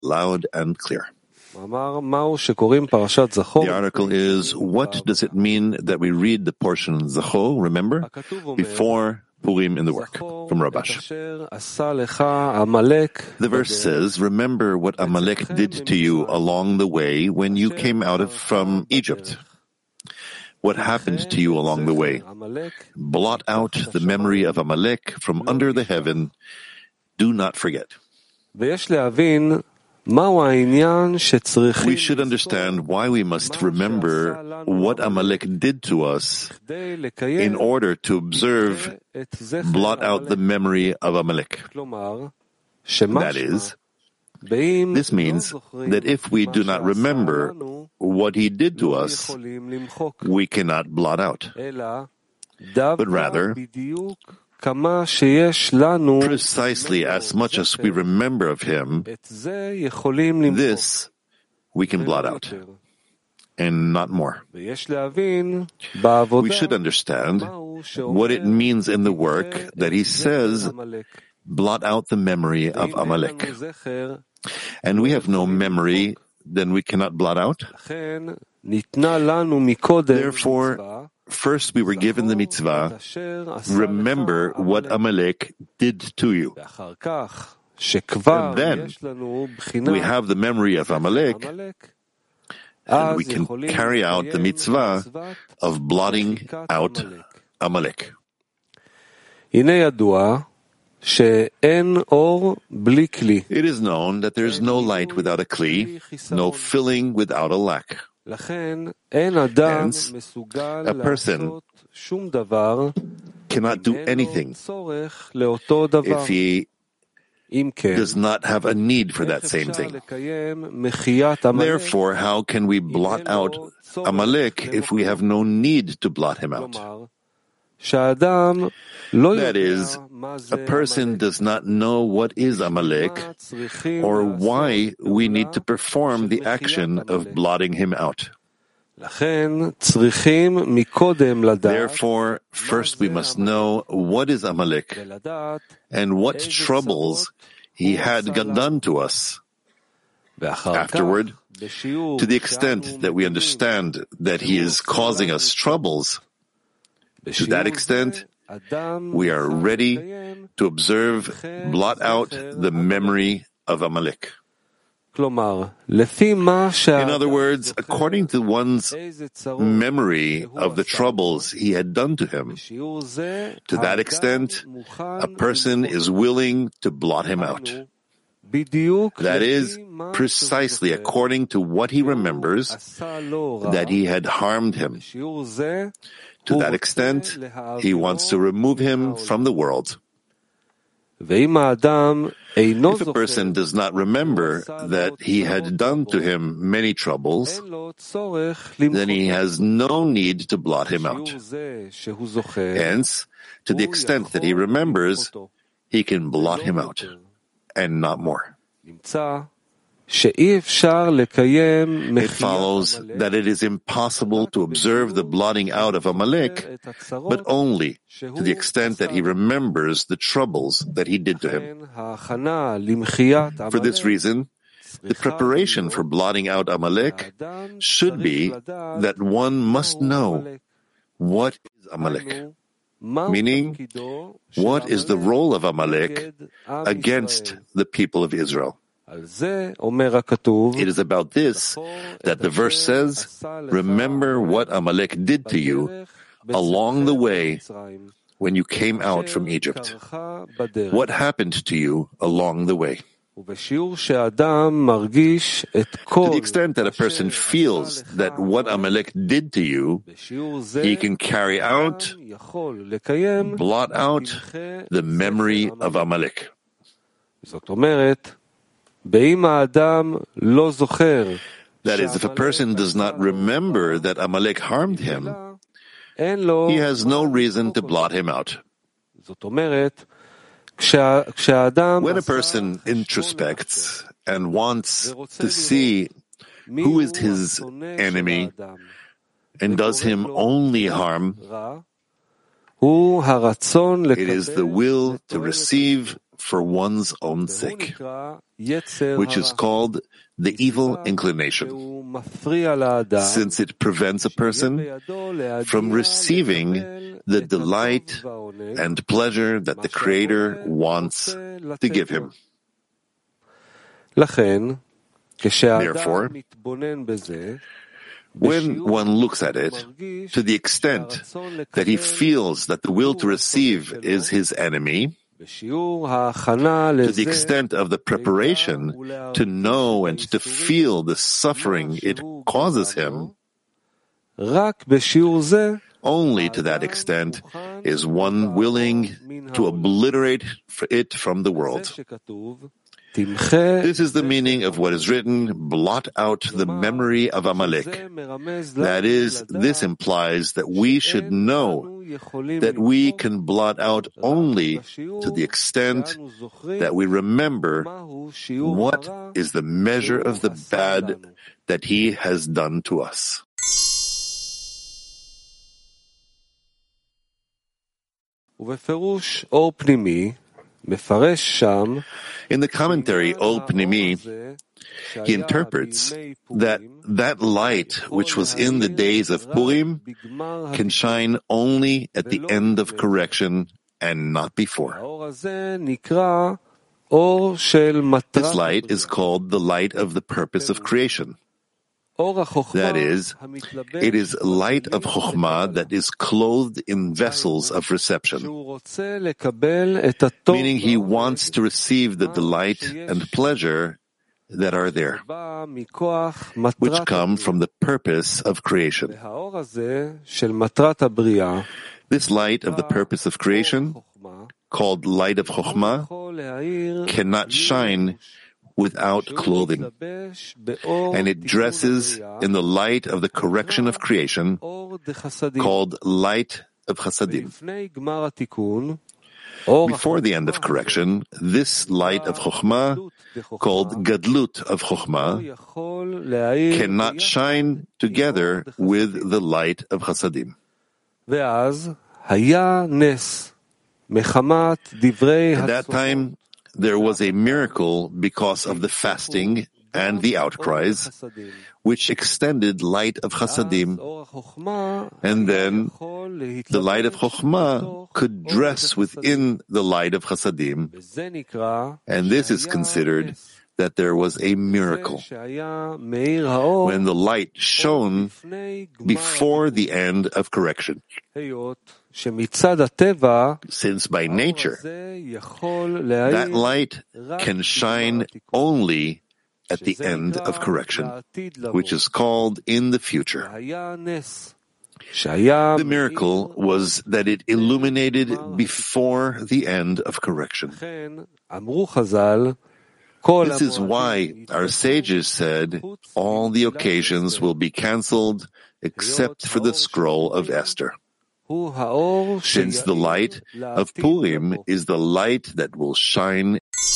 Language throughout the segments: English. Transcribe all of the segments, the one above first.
loud and clear. The article is, what does it mean that we read the portion Zacho, remember, before Purim in the work, from Rabash. The verse says, remember what Amalek did to you along the way when you came out from Egypt. What happened to you along the way? Blot out the memory of Amalek from under the heaven. Do not forget. We should understand why we must remember what Amalek did to us in order to observe, blot out the memory of Amalek. That is, this means that if we do not remember what he did to us, we cannot blot out, but rather, precisely as much as we remember of him, this we can blot out, and not more. We should understand what it means in the work that he says, blot out the memory of Amalek. And we have no memory, then we cannot blot out. Therefore, first we were given the mitzvah, remember what Amalek did to you. And then we have the memory of Amalek, and we can carry out the mitzvah of blotting out Amalek. It is known that there is no light without a kli, no filling without a lack. Hence, a person cannot do anything if he does not have a need for that same thing. Therefore, how can we blot out Amalek if we have no need to blot him out? That is, a person does not know what is Amalek or why we need to perform the action of blotting him out. Therefore, first we must know what is Amalek and what troubles he had done to us. Afterward, to the extent that we understand that he is causing us troubles, to that extent, we are ready to observe, blot out the memory of Amalek. In other words, according to one's memory of the troubles he had done to him, to that extent, a person is willing to blot him out. That is, precisely according to what he remembers that he had harmed him. To that extent, he wants to remove him from the world. If a person does not remember that he had done to him many troubles, then he has no need to blot him out. Hence, to the extent that he remembers, he can blot him out, and not more. It follows that it is impossible to observe the blotting out of Amalek, but only to the extent that he remembers the troubles that he did to him. For this reason, the preparation for blotting out Amalek should be that one must know what is Amalek, meaning what is the role of Amalek against the people of Israel. It is about this that the verse says, remember what Amalek did to you along the way when you came out from Egypt. What happened to you along the way? To the extent that a person feels that what Amalek did to you, he can carry out, blot out the memory of Amalek. That is, if a person does not remember that Amalek harmed him, he has no reason to blot him out. When a person introspects and wants to see who is his enemy and does him only harm, it is the will to receive for one's own sake, which is called the evil inclination, since it prevents a person from receiving the delight and pleasure that the Creator wants to give him. Therefore, when one looks at it, to the extent that he feels that the will to receive is his enemy, to the extent of the preparation to know and to feel the suffering it causes him, only to that extent is one willing to obliterate it from the world. This is the meaning of what is written, blot out the memory of Amalek. That is, this implies that we should know that we can blot out only to the extent that we remember what is the measure of the bad that he has done to us. In the commentary, Or Pnimi, he interprets that light which was in the days of Purim can shine only at the end of correction and not before. This light is called the light of the purpose of creation. That is, it is light of Chokhmah that is clothed in vessels of reception, meaning he wants to receive the delight and pleasure that are there, which come from the purpose of creation. This light of the purpose of creation, called light of Chokhmah, cannot shine without clothing, and it dresses in the light of the correction of creation, called light of Chasadim. Before the end of correction, this light of Chokhmah, called Gadlut of Chokhmah, cannot shine together with the light of Chasadim. At that time, there was a miracle because of the fasting and the outcries, which extended light of Chasadim, and then the light of Chokhmah could dress within the light of Chasadim, and this is considered that there was a miracle when the light shone before the end of correction. Since by nature, that light can shine only at the end of correction, which is called in the future. The miracle was that it illuminated before the end of correction. This is why our sages said all the occasions will be cancelled except for the scroll of Esther, since the light of Purim is the light that will shine.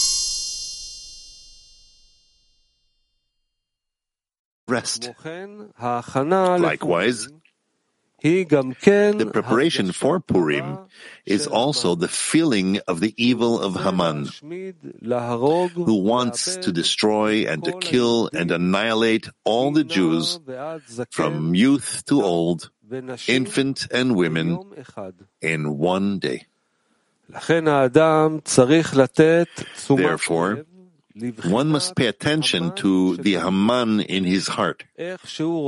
Rest. Likewise, the preparation for Purim is also the feeling of the evil of Haman, who wants to destroy and to kill and annihilate all the Jews, from youth to old, infant and women, in one day. Therefore, one must pay attention to the Haman in his heart, and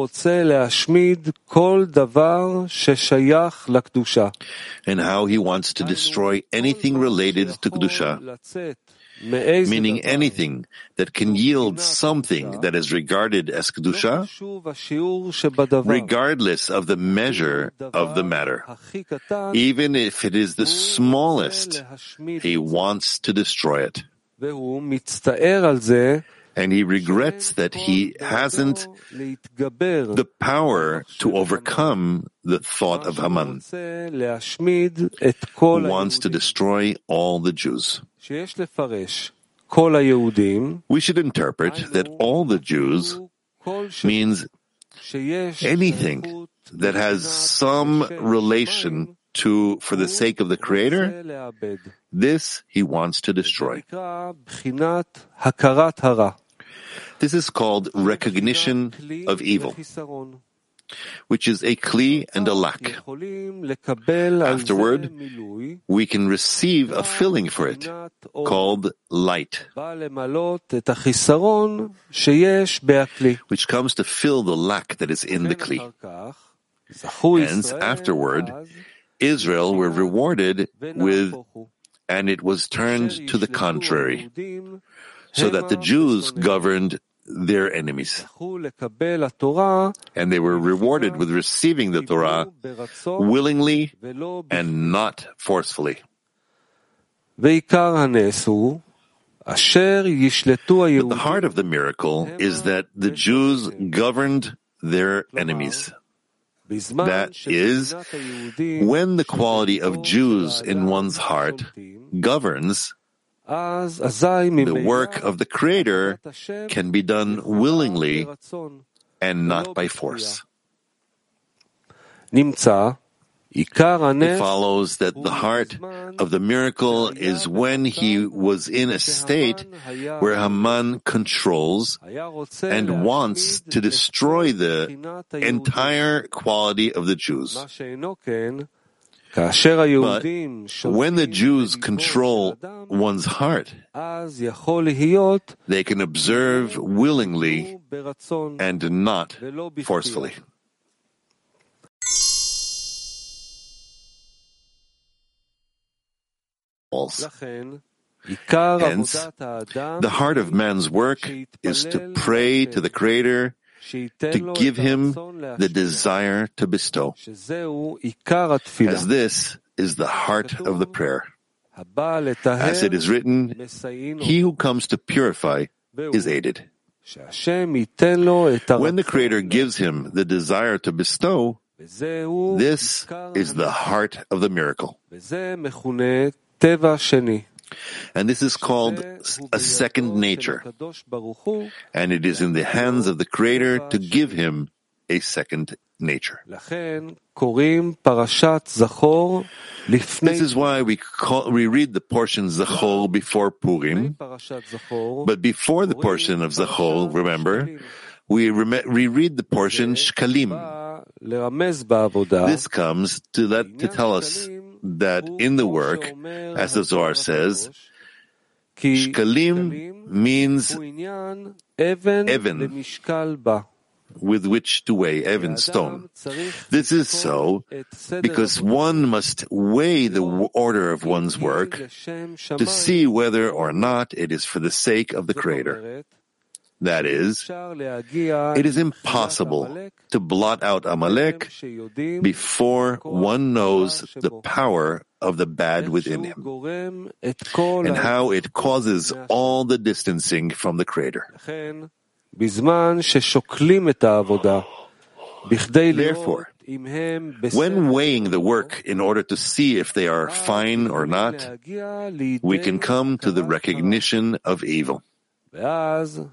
how he wants to destroy anything related to Kedusha, meaning anything that can yield something that is regarded as Kedusha, regardless of the measure of the matter. Even if it is the smallest, he wants to destroy it. And he regrets that he hasn't the power to overcome the thought of Haman, who wants to destroy all the Jews. We should interpret that all the Jews means anything that has some relation for the sake of the Creator, this he wants to destroy. This is called recognition of evil, which is a kli and a lack. Afterward, we can receive a filling for it, called light, which comes to fill the lack that is in the kli. Hence, afterward, Israel were rewarded with, and it was turned to the contrary, so that the Jews governed their enemies. And they were rewarded with receiving the Torah willingly and not forcefully. But the heart of the miracle is that the Jews governed their enemies. That is, when the quality of Jews in one's heart governs, the work of the Creator can be done willingly and not by force. It follows that the heart of the miracle is when he was in a state where Haman controls and wants to destroy the entire quality of the Jews. But when the Jews control one's heart, they can observe willingly and not forcefully. Hence, the heart of man's work is to pray to the Creator to give him the desire to bestow, as this is the heart of the prayer. As it is written, he who comes to purify is aided. When the Creator gives him the desire to bestow, this is the heart of the miracle. And this is called a second nature, and it is in the hands of the Creator to give him a second nature. This is why we read the portion Zachor before Purim, but before the portion of Zachor, remember, we read the portion Shkalim. This comes to tell us that in the work, as the Zohar says, Shkalim means Even, with which to weigh, Even, stone. This is so because one must weigh the order of one's work to see whether or not it is for the sake of the Creator. That is, it is impossible to blot out Amalek before one knows the power of the bad within him and how it causes all the distancing from the Creator. Therefore, when weighing the work in order to see if they are fine or not, we can come to the recognition of evil. Then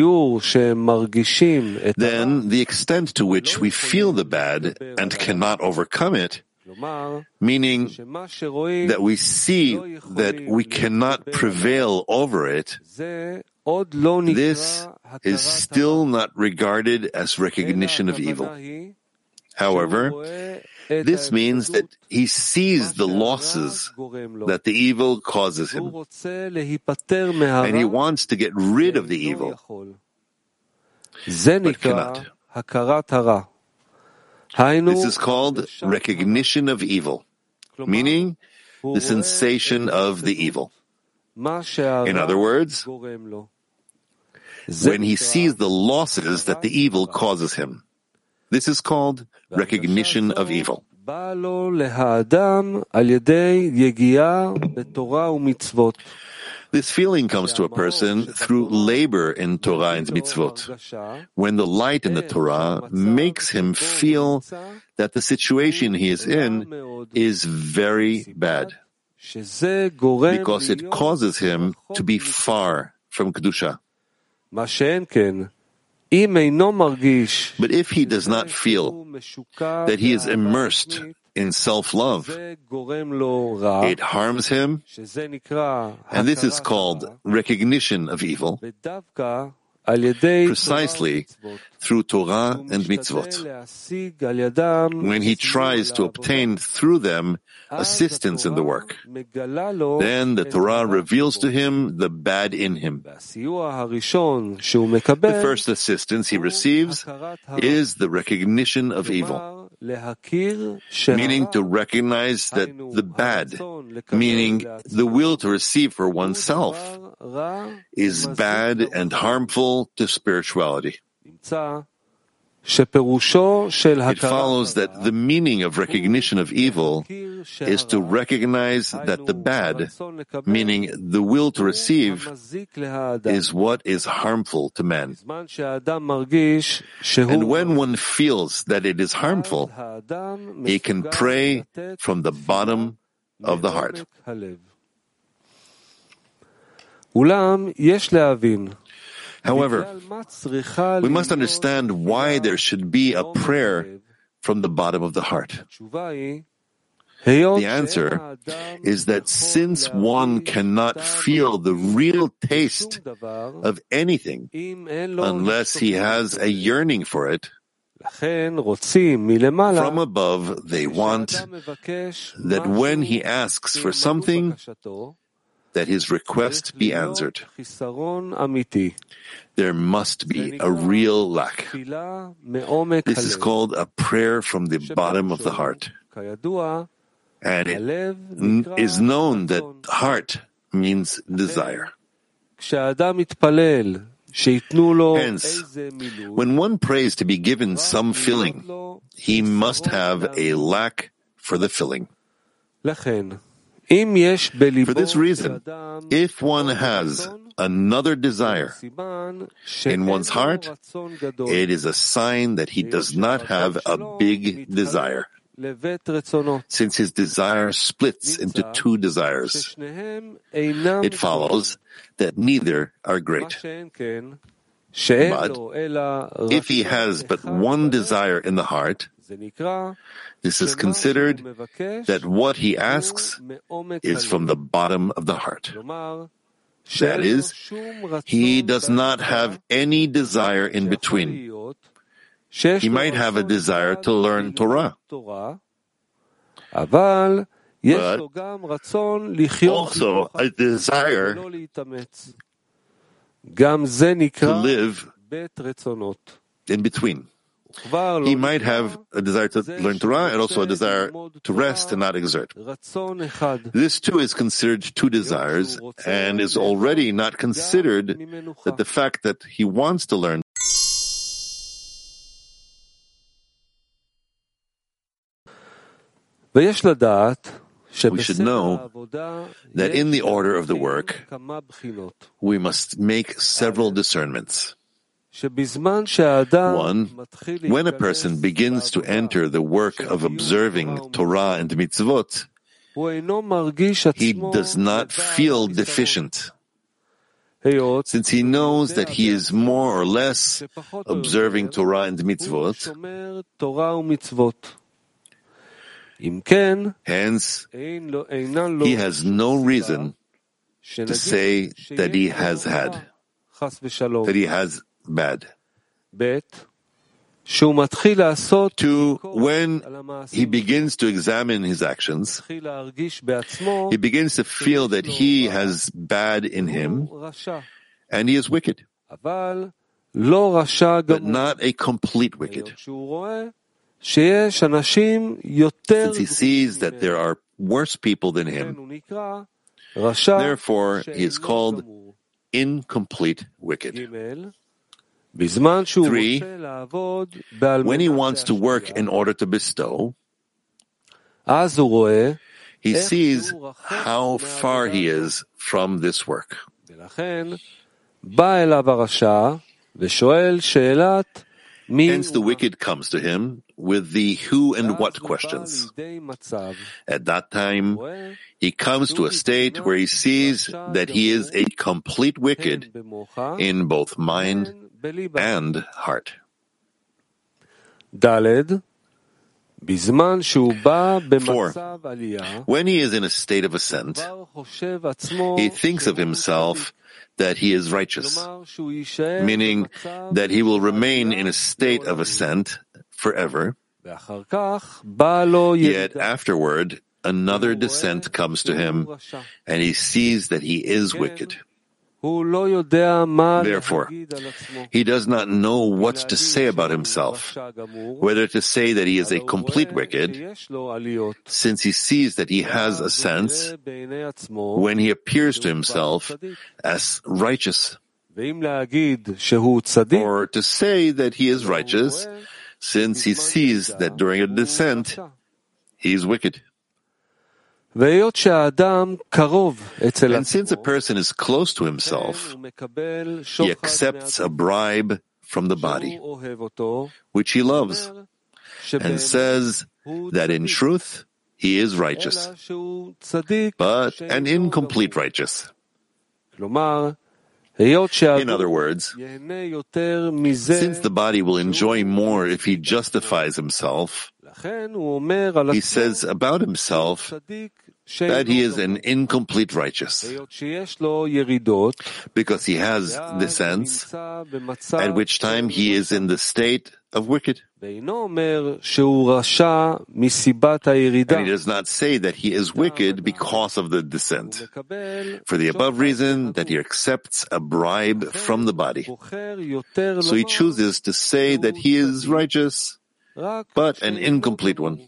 the extent to which we feel the bad and cannot overcome it, meaning that we see that we cannot prevail over it, this is still not regarded as recognition of evil. However, this means that he sees the losses that the evil causes him, and he wants to get rid of the evil, but cannot. This is called recognition of evil, meaning the sensation of the evil. In other words, when he sees the losses that the evil causes him. This is called recognition of evil. This feeling comes to a person through labor in Torah and mitzvot, when the light in the Torah makes him feel that the situation he is in is very bad, because it causes him to be far from Kedusha. But if he does not feel that he is immersed in self-love. It harms him, and this is called recognition of evil, precisely through Torah and mitzvot, when he tries to obtain through them assistance in the work. Then the Torah reveals to him the bad in him. The first assistance he receives is the recognition of evil, meaning to recognize that the bad, meaning the will to receive for oneself, is bad and harmful to spirituality. It follows that the meaning of recognition of evil is to recognize that the bad, meaning the will to receive, is what is harmful to man. And when one feels that it is harmful, he can pray from the bottom of the heart. However, we must understand why there should be a prayer from the bottom of the heart. The answer is that since one cannot feel the real taste of anything unless he has a yearning for it, from above they want that when he asks for something, that his request be answered. There must be a real lack. This is called a prayer from the bottom of the heart. And it is known that heart means desire. Hence, when one prays to be given some filling, he must have a lack for the filling. For this reason, if one has another desire in one's heart, it is a sign that he does not have a big desire, since his desire splits into two desires. It follows that neither are great. But if he has but one desire in the heart, this is considered that what he asks is from the bottom of the heart. That is, he does not have any desire in between. He might have a desire to learn Torah, but also a desire to live in between. He might have a desire to learn Torah and also a desire to rest and not exert. This too is considered two desires and is already not considered that the fact that he wants to learn. We should know that in the order of the work, we must make several discernments. One, when a person begins to enter the work of observing Torah and mitzvot, he does not feel deficient, since he knows that he is more or less observing Torah and mitzvot. Hence, he has no reason to say that he has bad. Two, when he begins to examine his actions, he begins to feel that he has bad in him and he is wicked, but not a complete wicked. Since he sees that there are worse people than him, therefore he is called incomplete wicked. 3, when he wants to work in order to bestow, he sees how far he is from this work. Hence the wicked comes to him with the who and what questions. At that time, he comes to a state where he sees that he is a complete wicked in both mind and heart. 4. When he is in a state of ascent, he thinks of himself that he is righteous, meaning that he will remain in a state of ascent forever. Yet afterward, another descent comes to him, and he sees that he is wicked. Therefore, he does not know what to say about himself, whether to say that he is a complete wicked, since he sees that he has ascents when he appears to himself as righteous, or to say that he is righteous, since he sees that during a descent he is wicked. And since a person is close to himself, he accepts a bribe from the body, which he loves, and says that in truth he is righteous, but an incomplete righteous. In other words, since the body will enjoy more if he justifies himself, he says about himself that he is an incomplete righteous, because he has descents, at which time he is in the state of wicked. And he does not say that he is wicked because of the descent, for the above reason that he accepts a bribe from the body. So he chooses to say that he is righteous, but an incomplete one.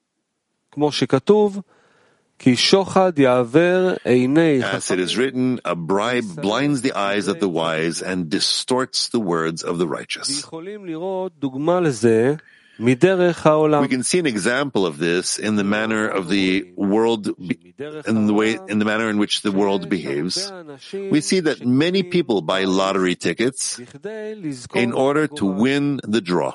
As it is written, a bribe blinds the eyes of the wise and distorts the words of the righteous. We can see an example of this in the manner of the world, in the manner in which the world behaves. We see that many people buy lottery tickets in order to win the draw.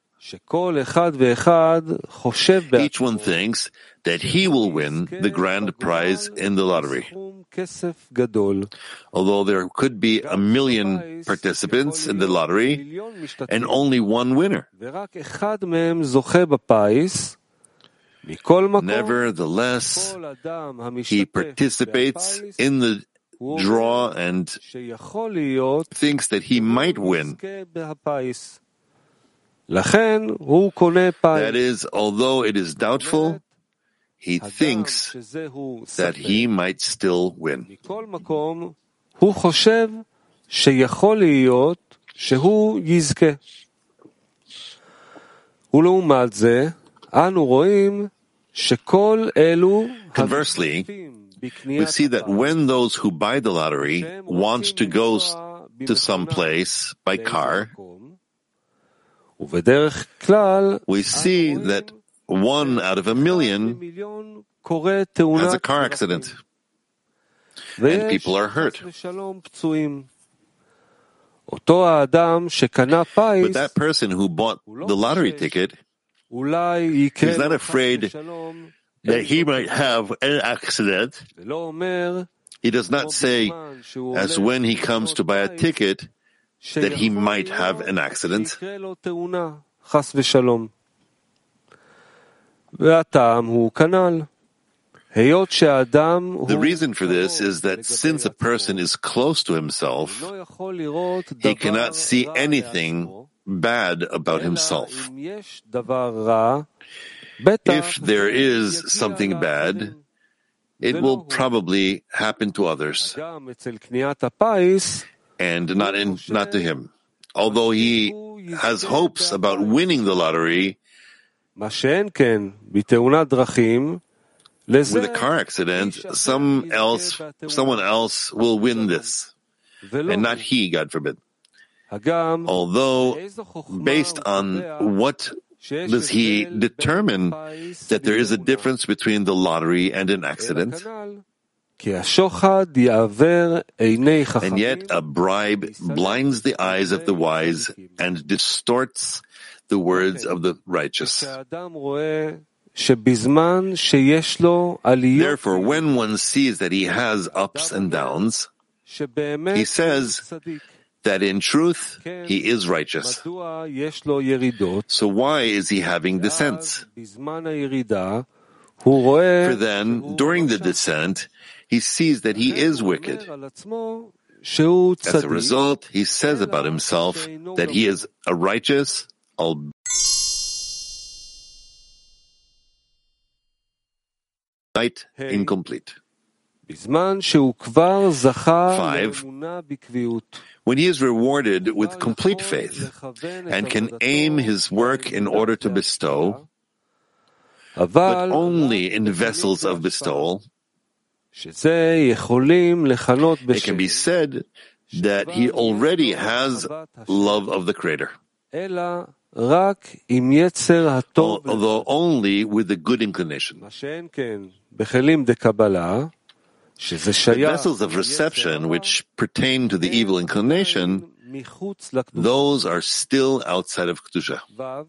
Each one thinks that he will win the grand prize in the lottery. Although there could be 1 million participants in the lottery and only one winner. Nevertheless, he participates in the draw and thinks that he might win. That is, although it is doubtful, he thinks that he might still win. Conversely, we see that when those who buy the lottery want to go to some place by car, we see that 1 out of 1 million has a car accident, and people are hurt. But that person who bought the lottery ticket is not afraid that he might have an accident. He does not say, as when he comes to buy a ticket, that he might have an accident. The reason for this is that since a person is close to himself, he cannot see anything bad about himself. If there is something bad, it will probably happen to others, and not to him. Although he has hopes about winning the lottery, with a car accident, someone else will win this, and not he, God forbid. Although, based on what does he determine that there is a difference between the lottery and an accident? And yet a bribe blinds the eyes of the wise and distorts the words of the righteous. Therefore, when one sees that he has ups and downs, he says that in truth he is righteous. So why is he having descents? For then, during the descent, he sees that he is wicked. As a result, he says about himself that he is a righteous, albeit incomplete. 5. When he is rewarded with complete faith and can aim his work in order to bestow, but only in vessels of bestowal, it can be said that he already has love of the Creator, although only with the good inclination. The vessels of reception which pertain to the evil inclination, those are still outside of Kedusha.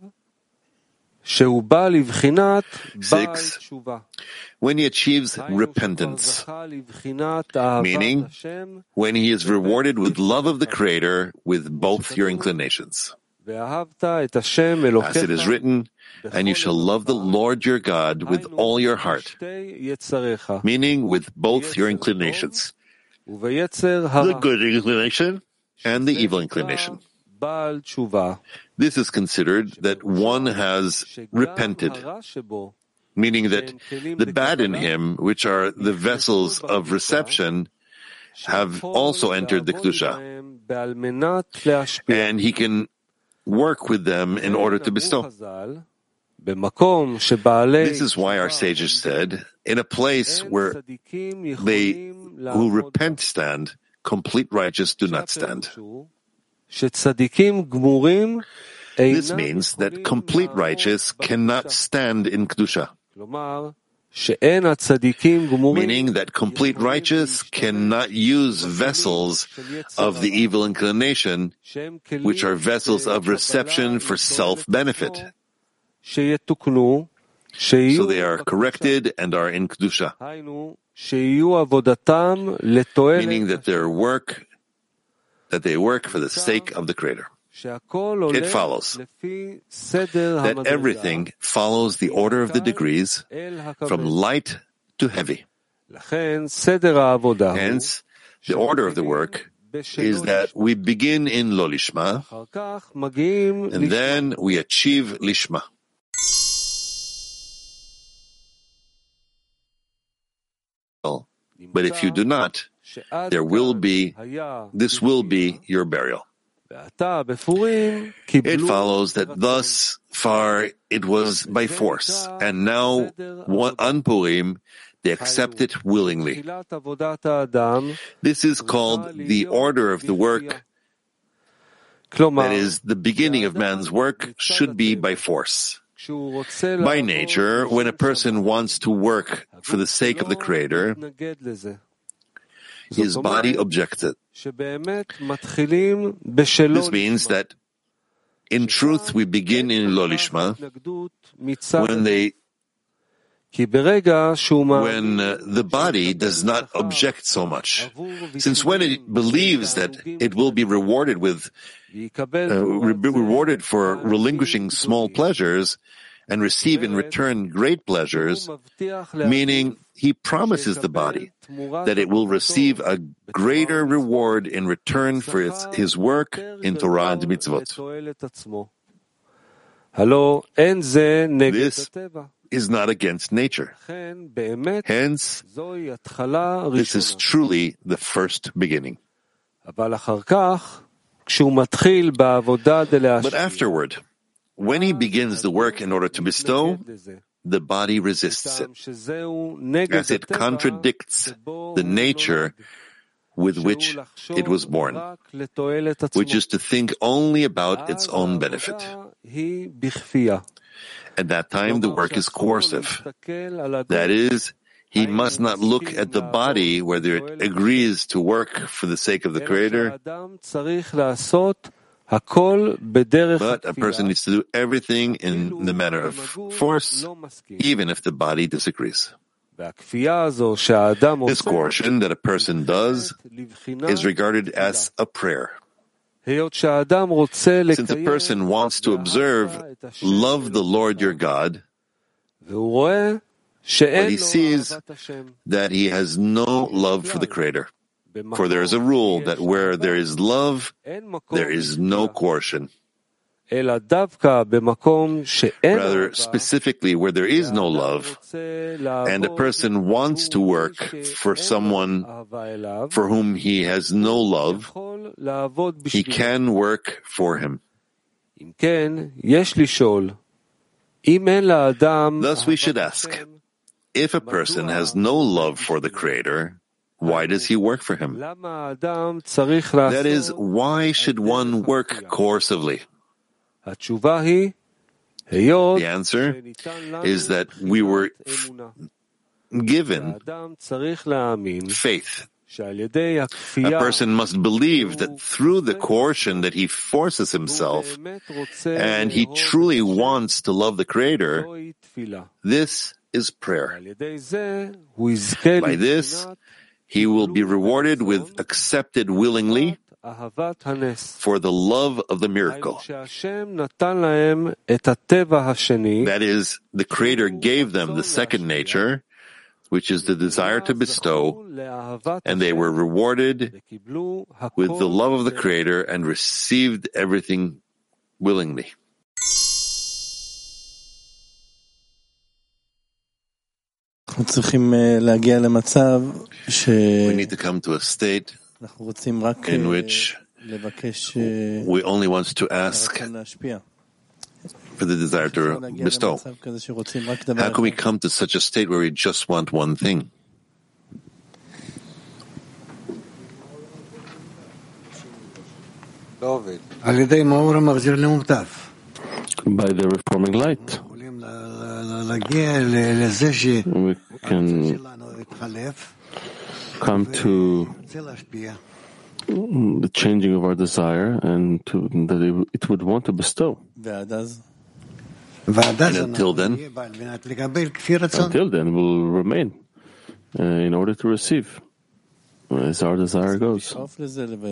6. When he achieves repentance, meaning when he is rewarded with love of the Creator with both your inclinations. As it is written, and you shall love the Lord your God with all your heart, meaning with both your inclinations, the good inclination and the evil inclination. This is considered that one has repented, meaning that the bad in him, which are the vessels of reception, have also entered the Kedusha, and he can work with them in order to bestow. This is why our sages said, in a place where they who repent stand, complete righteous do not stand. This means that complete righteous cannot stand in Kedusha, meaning that complete righteous cannot use vessels of the evil inclination, which are vessels of reception for self-benefit. So they are corrected and are in Kedusha, meaning that they work for the sake of the Creator. It follows that everything follows the order of the degrees from light to heavy. Hence, the order of the work is that we begin in Lo Lishma, and then we achieve Lishma. But if you do not, this will be your burial. It follows that thus far it was by force, and now on Purim they accept it willingly. This is called the order of the work. That is, the beginning of man's work should be by force. By nature, when a person wants to work for the sake of the Creator, his body objects it. This means that in truth we begin in Lo Lishma when the body does not object so much. Since when it believes that it will be rewarded for relinquishing small pleasures and receive in return great pleasures, meaning he promises the body that it will receive a greater reward in return for his work in Torah and mitzvot. This is not against nature. Hence, this is truly the first beginning. But afterward, when he begins the work in order to bestow, the body resists it, as it contradicts the nature with which it was born, which is to think only about its own benefit. At that time, the work is coercive. That is, he must not look at the body whether it agrees to work for the sake of the Creator, but a person needs to do everything in the manner of force, even if the body disagrees. This coercion that a person does is regarded as a prayer. Since a person wants to observe, love the Lord your God, but he sees that he has no love for the Creator. For there is a rule that where there is love, there is no coercion. Rather, specifically where there is no love, and a person wants to work for someone for whom he has no love, he can work for him. Thus we should ask, if a person has no love for the Creator, why does he work for him? That is, why should one work coercively? The answer is that we were given faith. A person must believe that through the coercion that he forces himself, and he truly wants to love the Creator, this is prayer. By this, he will be rewarded with accepted willingly for the love of the miracle. That is, the Creator gave them the second nature, which is the desire to bestow, and they were rewarded with the love of the Creator and received everything willingly. We need to come to a state in which we only want to ask for the desire to bestow. How can we come to such a state where we just want one thing? By the reforming light. We can come to the changing of our desire and to that it would want to bestow. And until then we'll remain in order to receive as our desire goes. We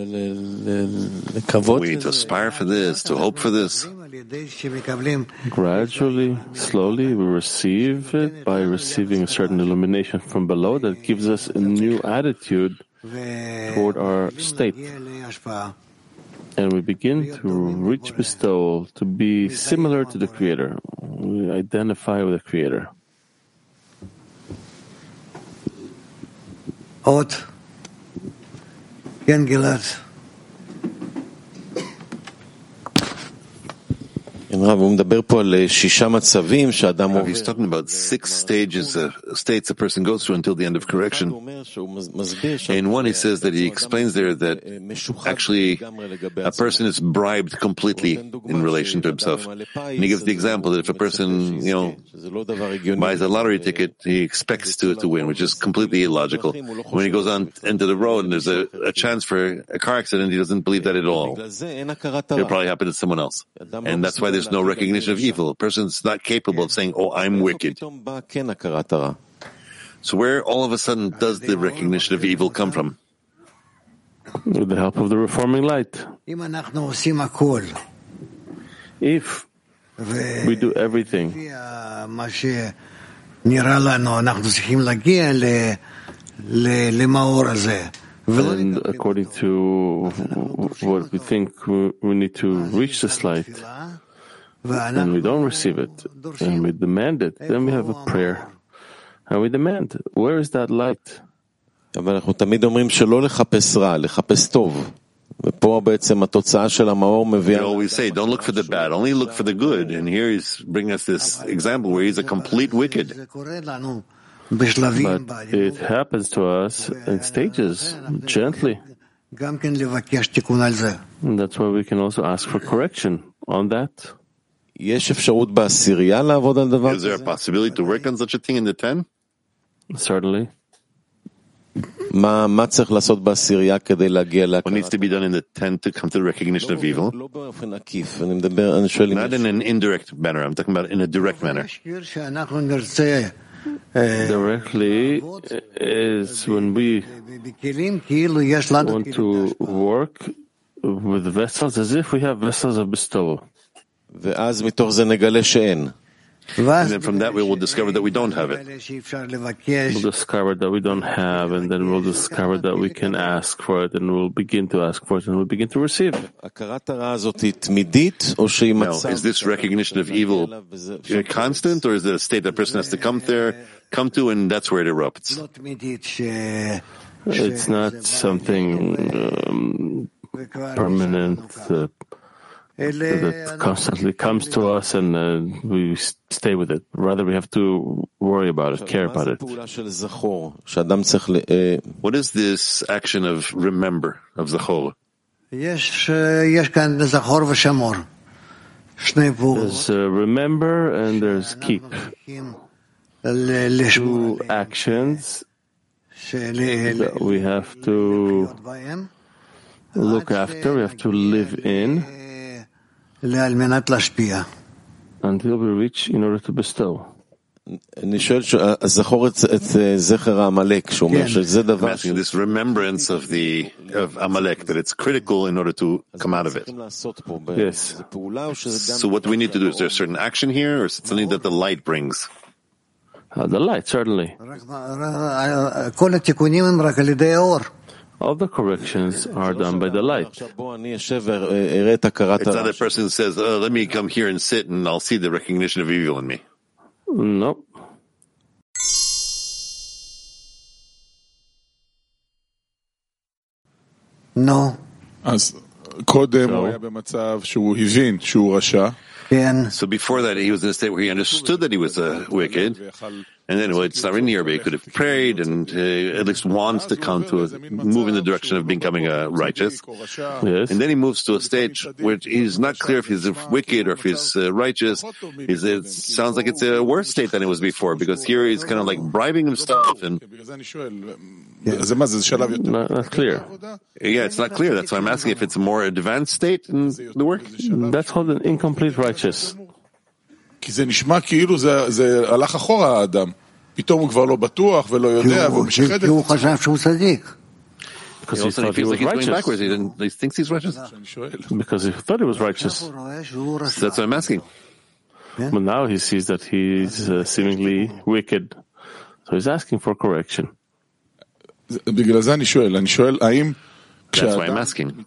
need to aspire for this, to hope for this. Gradually, slowly, we receive it by receiving a certain illumination from below that gives us a new attitude toward our state. And we begin to reach bestowal, to be similar to the Creator. We identify with the Creator. He's talking about 6 states a person goes through until the end of correction. In one, he says that he explains there that actually a person is bribed completely in relation to himself. And he gives the example that if a person, buys a lottery ticket, he expects to win, which is completely illogical. When he goes on into the road and there's a chance for a car accident, he doesn't believe that at all. It'll probably happen to someone else. And that's why there's no recognition of evil. A person's not capable of saying, "Oh, I'm wicked." So where all of a sudden does the recognition of evil come from? With the help of the reforming light. If we do everything and according to what we think we need to reach this light, and we don't receive it, and we demand it, then we have a prayer, and we demand, where is that light? We always say, don't look for the bad, only look for the good. And here he's bringing us this example where he's a complete wicked. But it happens to us in stages, gently. And that's why we can also ask for correction on that. Is there a possibility to work on such a thing in the 10? Certainly. What needs to be done in the 10 to come to the recognition of evil? Not in an indirect manner. I'm talking about in a direct manner. Directly is when we want to work with vessels as if we have vessels of bestowal. ואז מתוך זה נגלה שאין. And then from that we will discover that we don't have it. We'll discover that we don't have, and then we'll discover that we can ask for it, and we'll begin to ask for it, and we'll begin to receive it. Now, is this recognition of evil constant, or is it a state that person has to come to, and that's where it erupts? It's not something permanent that constantly comes to us and we stay with it. Rather, we have to worry about it, care about it. What is this action of remember, of Zachor? There's remember and there's keep. Two actions that we have to look after, we have to live in until we reach in order to bestow. I'm asking this remembrance of Amalek, that it's critical in order to come out of it. Yes. So what do we need to do? Is there a certain action here, or is it something that the light brings? The light, certainly. All the corrections are done by the light. It's not a person who says, let me come here and sit and I'll see the recognition of evil in me. No. No. So before that, he was in a state where he understood that he was wicked, and then it's not in here, but he could have prayed and at least wants to come to move in the direction of becoming righteous. Yes. And then he moves to a stage where he's not clear if he's wicked or if he's righteous. It sounds like it's a worse state than it was before, because here he's kind of like bribing himself. And not clear. Yeah, it's not clear. That's why I'm asking if it's a more advanced state in the work. That's called an incomplete righteous. כי זה נשמע כאילו זה הלך אחורה האדם. פתאום הוא כבר לא בטוח ולא יודע, והוא משחד את זה. כי הוא חשב שהוא צדיק. Because he thought he was righteous. He thinks he's righteous. Because he thought he was righteous. So that's what I'm asking. But now he sees that he's seemingly wicked. So he's asking for correction. בגלל זה אני שואל, האם That's why I'm asking.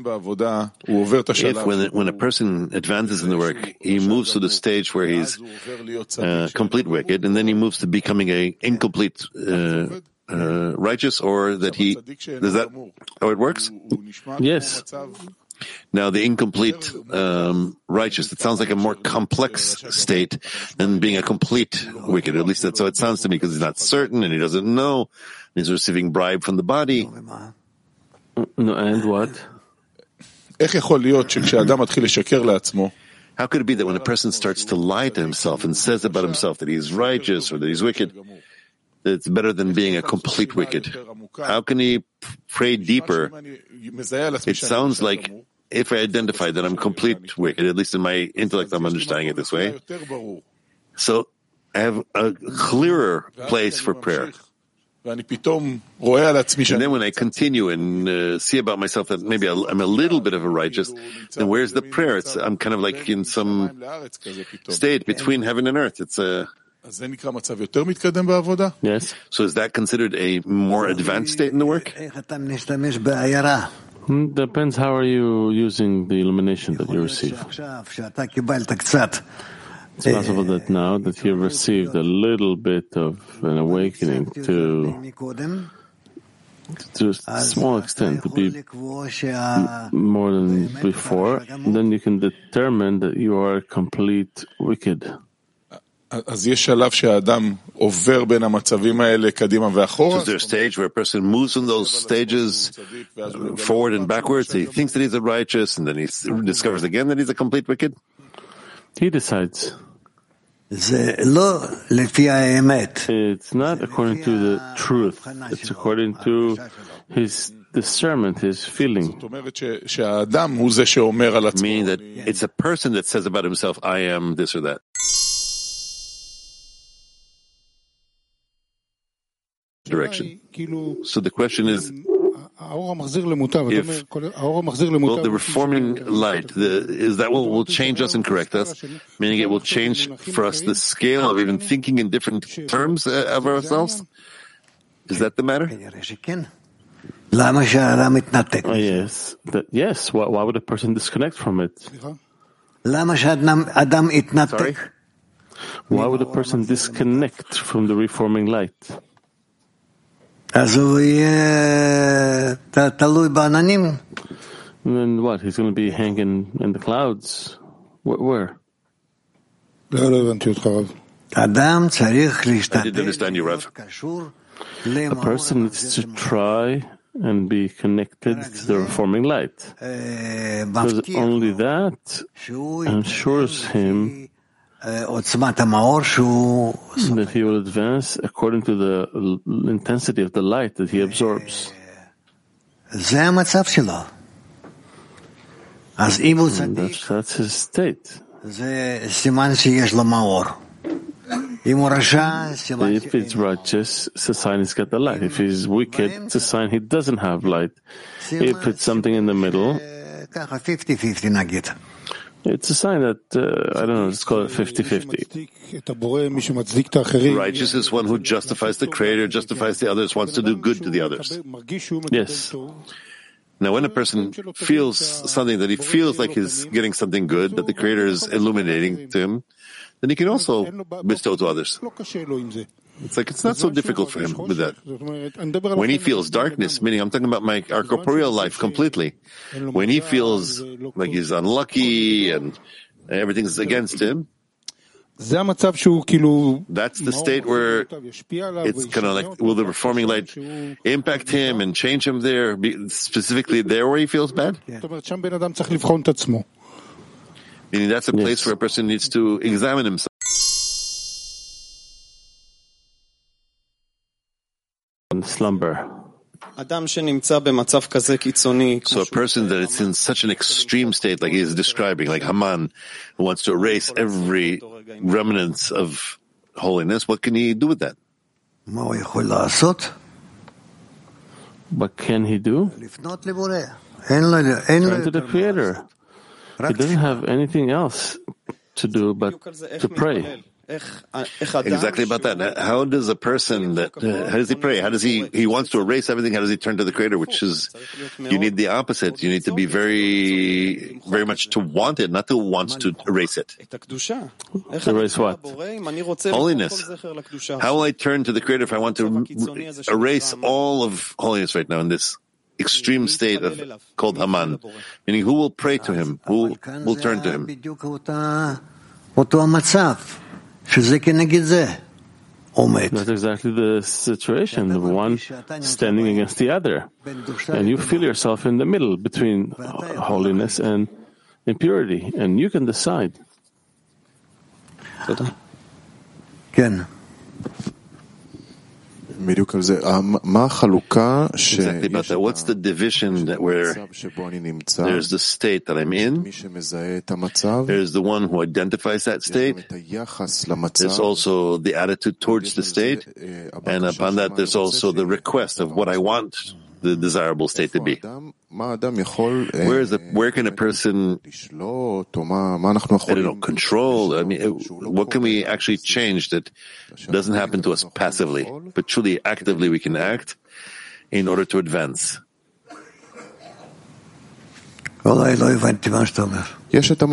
If when a person advances in the work, he moves to the stage where he's complete wicked, and then he moves to becoming a incomplete righteous, or that is that how it works? Yes. Now, the incomplete righteous, it sounds like a more complex state than being a complete wicked. At least that's how it sounds to me, because he's not certain and he doesn't know. He's receiving bribe from the body. No, and what? איך יכול להיות שכשאדם מתחיל לשקר לעצמו, how could it be that when a person starts to lie to himself and says about himself that he's righteous or that he's wicked, that it's better than being a complete wicked? How can he pray deeper? It sounds like if I identify that I'm complete wicked, at least in my intellect I'm understanding it this way, so I have a clearer place for prayer. And then when I continue and see about myself that maybe I'm a little bit of a righteous, then where's the prayer? I'm kind of like in some state between heaven and earth. It's Yes. So is that considered a more advanced state in the work? Depends how are you using the illumination that you receive. It's possible that now that you've received a little bit of an awakening to a small extent, to be more than before, then you can determine that you are complete wicked. אז יש שלב שהאדם עובר בין המצבים האלה קדימה ואחורה. So is there a stage where a person moves in those stages forward and backwards? He thinks that he's a righteous, and then he discovers again that he's a complete wicked? He decides. It's not according to the truth. It's according to his discernment, his feeling. Meaning that it's a person that says about himself, I am this or that. Direction. So the question is, Well, the reforming light, is that what will change us and correct us? Meaning it will change for us the scale of even thinking in different terms of ourselves? Is that the matter? Yes. Why would a person disconnect from it? Sorry? Why would a person disconnect from the reforming light? Then what? He's going to be hanging in the clouds? Where? I didn't understand you, Rav. A person needs to try and be connected to the reforming light, because only that ensures him that he will advance according to the intensity of the light that he absorbs. That's his state. If it's righteous, it's a sign he's got the light. If he's wicked, it's a sign he doesn't have light. If it's something in the middle, it's a sign that, I don't know, let's call it 50-50. Righteous is one who justifies the Creator, justifies the others, wants to do good to the others. Yes. Now, when a person feels something that he feels like he's getting something good, that the Creator is illuminating to him, then he can also bestow to others. It's like it's not so difficult for him with that. When he feels darkness, meaning I'm talking about our corporeal life completely, when he feels like he's unlucky and everything's against him, that's the state where it's kind of like, will the reforming light impact him and change him there, specifically there where he feels bad? Meaning that's a place where a person needs to examine himself. Slumber. So a person that is in such an extreme state, like he is describing, like Haman, who wants to erase every remnants of holiness, what can he do with that? What can he do? Turn to the Creator. He doesn't have anything else to do but to pray. Exactly about that. How does a person how does he pray? How does he wants to erase everything? How does he turn to the Creator? Which is, you need the opposite. You need to be very, very much to want it, not to want to erase it. To erase what? Holiness. How will I turn to the Creator if I want to erase all of holiness right now in this extreme state called Haman? Meaning, who will pray to him? Who will turn to him? That's exactly the situation, the one standing against the other. And you feel yourself in the middle between holiness and impurity, and you can decide. Exactly about that. What's the division where there's the state that I'm in, there's the one who identifies that state, there's also the attitude towards the state, and upon that there's also the request of what I want the desirable state to be. Where can a person, control? I mean, what can we actually change that doesn't happen to us passively, but truly actively we can act in order to advance? Maybe I didn't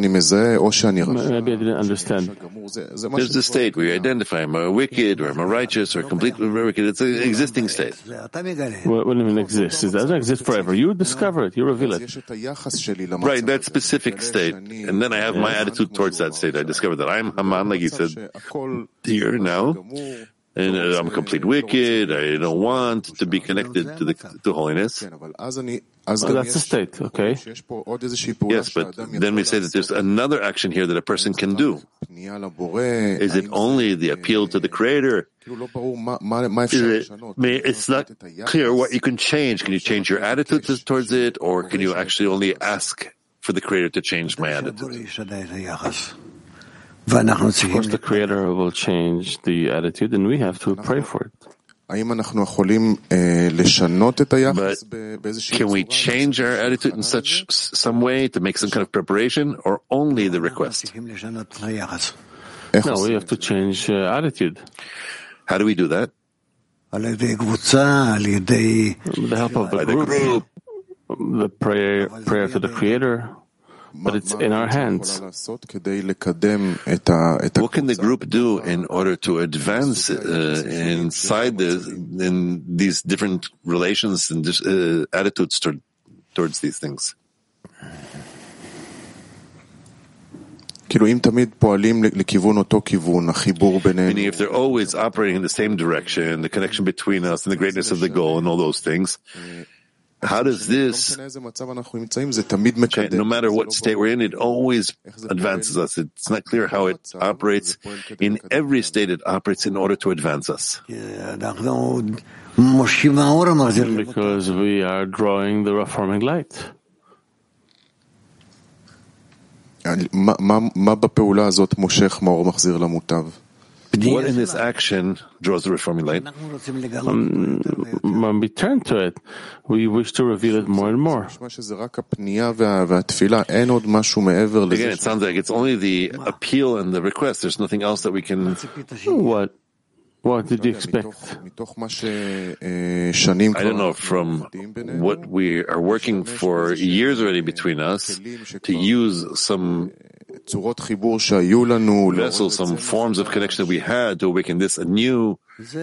understand. There's the state where you identify, am I wicked, or am I righteous, or completely wicked? It's an existing state. What even exists? It doesn't exist forever. You discover it, you reveal it. Right, that specific state. And then I have my attitude towards that state. I discover that I'm Haman, like you said here now. And I'm a complete wicked. I don't want to be connected to holiness. That's the state, okay? Yes, but then we say that there's another action here that a person can do. Is it only the appeal to the Creator? It's not clear what you can change. Can you change your attitude towards it, or can you actually only ask for the Creator to change my attitude? Of course, the Creator will change the attitude, and we have to pray for it. But can we change our attitude in some way to make some kind of preparation, or only the request? No, we have to change attitude. How do we do that? With the help of the group, the prayer to the Creator, but it's in our hands. What can the group do in order to advance inside in these different relations and attitudes towards these things? Meaning if they're always operating in the same direction, the connection between us and the greatness of the goal and all those things, how does this, no matter what state we're in, it always advances us. It's not clear how it operates. In every state it operates in order to advance us. Because we are drawing the reforming light. What in this action draws the reforming light? When we turn to it, we wish to reveal it more and more. Again, it sounds like it's only the appeal and the request. There's nothing else that we can... What did you expect? I don't know, from what we are working for years already between us, to use some vessels, some forms of connection that we had to awaken this anew. This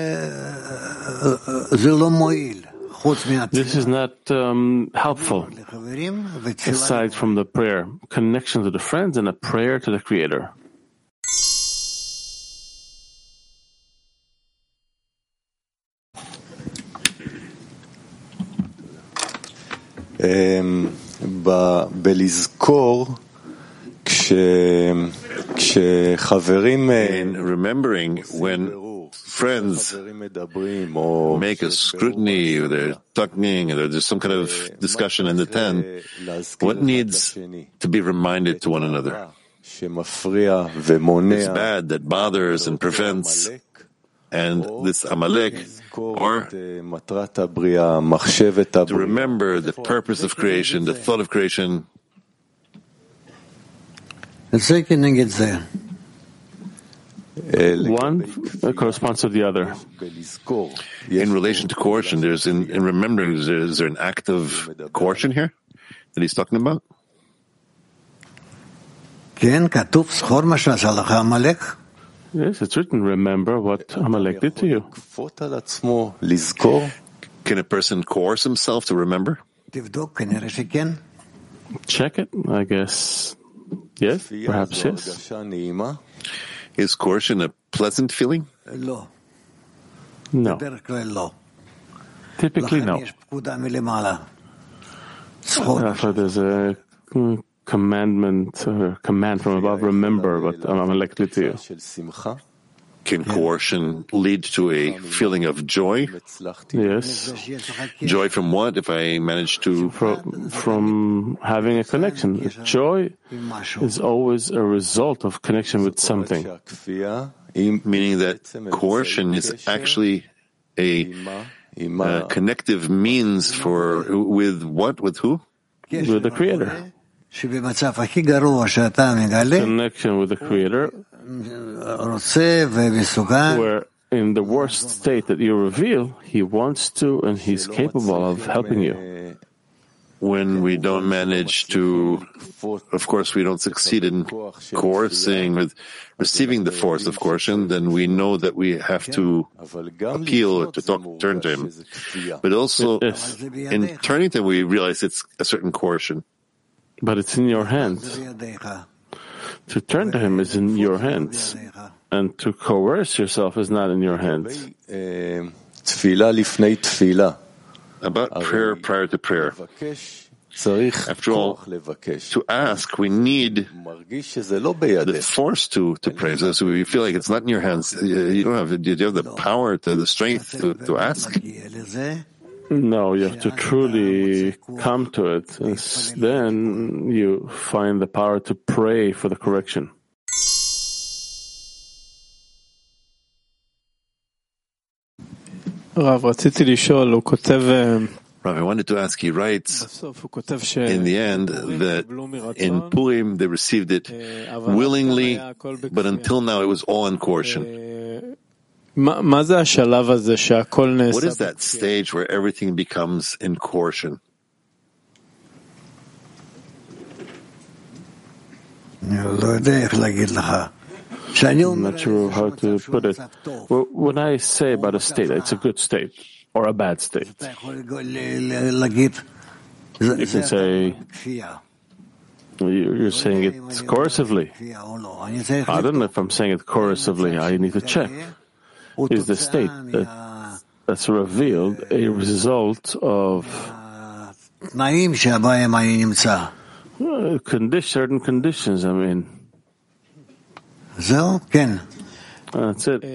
is not helpful, aside from the prayer, connection to the friends and a prayer to the Creator. בלזכור In remembering when friends make a scrutiny, or they're talking, or there's some kind of discussion in the tent, what needs to be reminded to one another? It's bad that bothers and prevents, and this Amalek, or to remember the purpose of creation, the thought of creation. One corresponds to the other. In relation to coercion, there's in remembering, is there an act of coercion here that he's talking about? Yes, it's written, remember what Amalek did to you. Can a person coerce himself to remember? Check it, I guess. Yes, perhaps yes. Is coercion a pleasant feeling? No. Typically, no. Therefore, there's a command from above, remember what Amalek did to you. Can coercion lead to a feeling of joy? Yes. Joy from what, if I manage to? From having a connection. Joy is always a result of connection with something. Meaning that coercion is actually a connective means with what? With who? With the Creator. Connection with the Creator, where in the worst state that you reveal, He wants to and He's capable of helping you. When we don't manage to, of course, we don't succeed in coercing, with receiving the force of coercion, then we know that we have to appeal, turn to Him. But also, in turning to Him, we realize it's a certain coercion. But it's in your hands. To turn to Him is in your hands. And to coerce yourself is not in your hands. About prayer prior to prayer. After all, to ask, we need the force to pray. So we feel like it's not in your hands. You don't have. Do you have the power, the strength to ask? No, you have to truly come to it. Then you find the power to pray for the correction. Rav, I wanted to ask, he writes in the end that in Purim they received it willingly, but until now it was all in coercion. What is that stage where everything becomes in coercion? I'm not sure how to put it. Well, when I say about a state, it's a good state or a bad state. You can say, you're saying it coercively. I don't know if I'm saying it coercively. I need to check. Is the state that's revealed a result of certain conditions? I mean, that's it.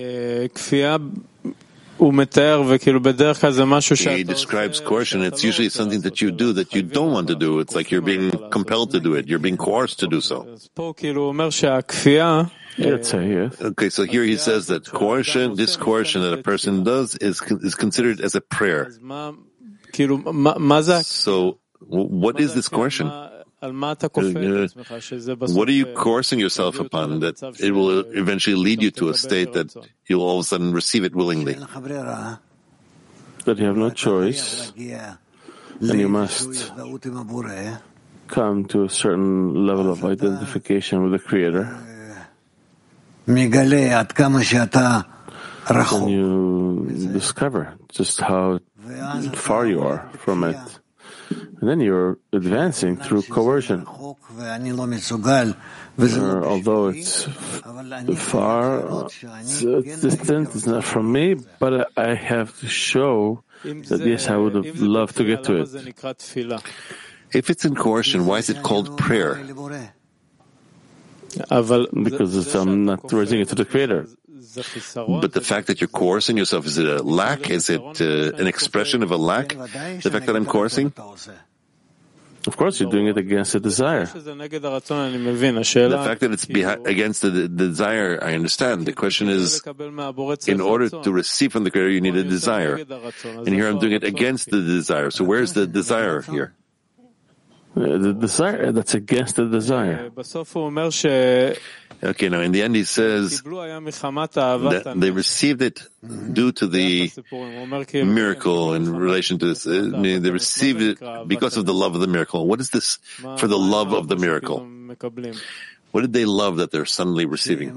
He describes coercion. It's usually something that you do that you don't want to do. It's like you're being compelled to do it. You're being coerced to do so. Let's say yes. Okay, so here he says that coercion, this coercion that a person does is considered as a prayer. So, what is this coercion? What are you coercing yourself upon that it will eventually lead you to a state that you'll all of a sudden receive it willingly? That you have no choice, and you must come to a certain level of identification with the Creator. And you discover just how far you are from it. And then you're advancing through coercion. Although it's far, it's distant, it's not from me, but I have to show that yes, I would have loved to get to it. If it's in coercion, why is it called prayer? Because I'm not raising it to the Creator. But the fact that you're coercing yourself, is it a lack? Is it an expression of a lack? The fact that I'm coercing? Of course, you're doing it against the desire. The fact that it's against the desire, I understand. The question is, in order to receive from the Creator, you need a desire. And here I'm doing it against the desire. So where's the desire here? The desire, that's against the desire. Okay, now in the end he says that they received it due to the miracle in relation to this. They received it because of the love of the miracle. What is this for the love of the miracle? What did they love that they're suddenly receiving?